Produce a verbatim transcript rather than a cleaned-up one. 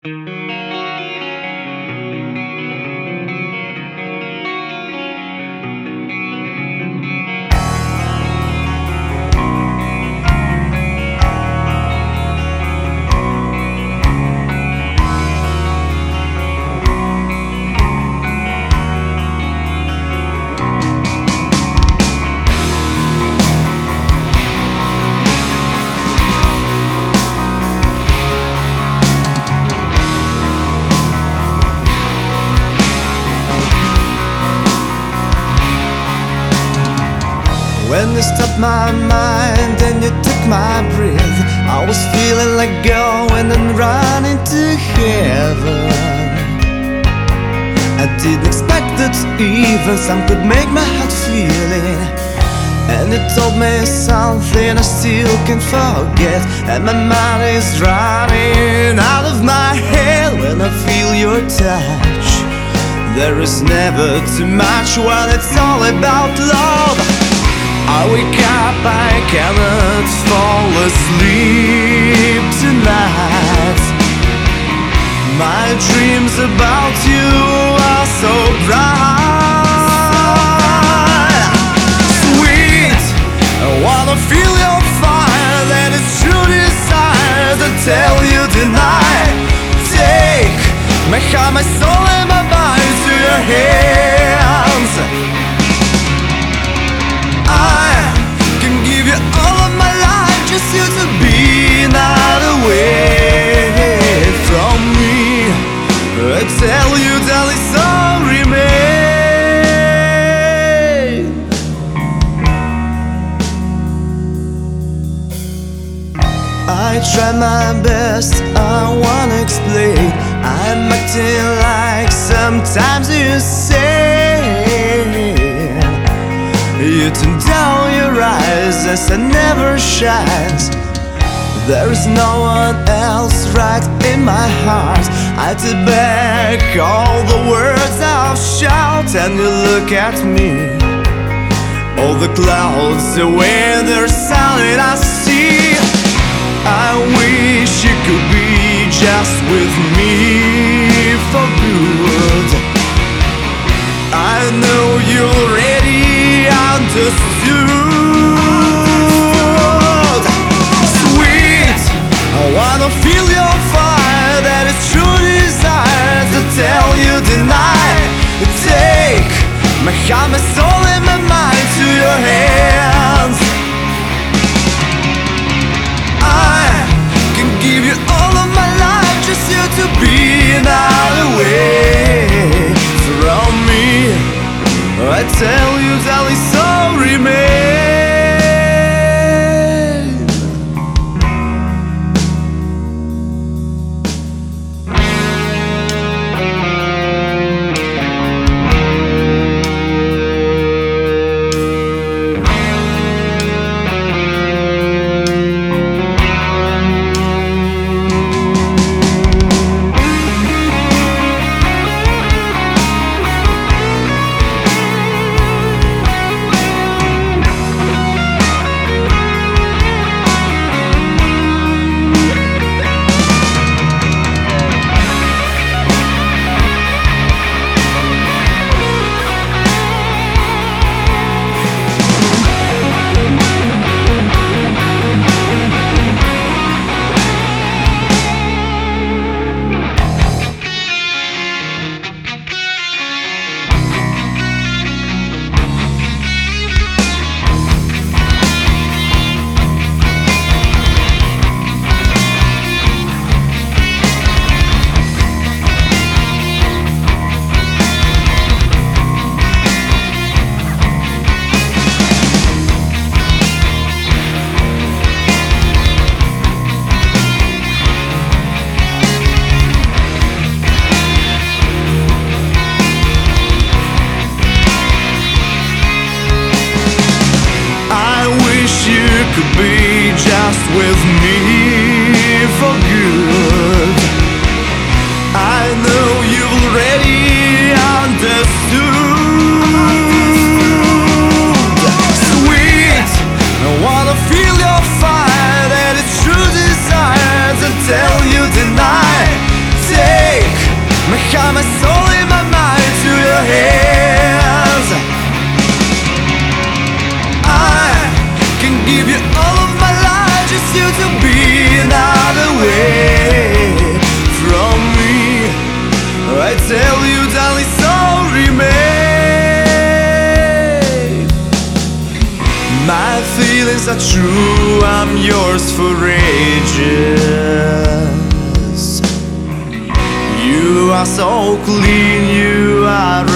When you stopped my mind and you took my breath, I was feeling like going and running to heaven. I didn't expect that even some could make my heart feel it. And it told me something I still can't forget, and my mind is running out of my head when I feel your touch. There is never too much when it's all about love. I wake up, I cannot fall asleep tonight. My dreams about you are so bright. Sweet, I wanna feel your fire, that is true desire to tell you tonight. Take my heart, my soul and my mind to your hands. Just you to be not away from me. I tell you, darling, so remain. I try my best, I wanna explain. I'm acting like sometimes you say. You turn down your eyes as I never shines. There is no one else right in my heart. I take back all the words I've shouted, and you look at me. All the clouds away, they're silent, I see. I wish you could be just with me for good. I know you already understood. Sweet, I wanna feel your fire, that is true desire to tell you tonight. Take my heart, my soul and my mind to your hands. I can give you all of my life, just you to be not away from me. I tell you, darling, so remain. Could be just with me for good. I know you've already understood. Sweet, I wanna feel your fire, that is true desire to tell you tonight. true, I'm yours for ages. You are so clean, you are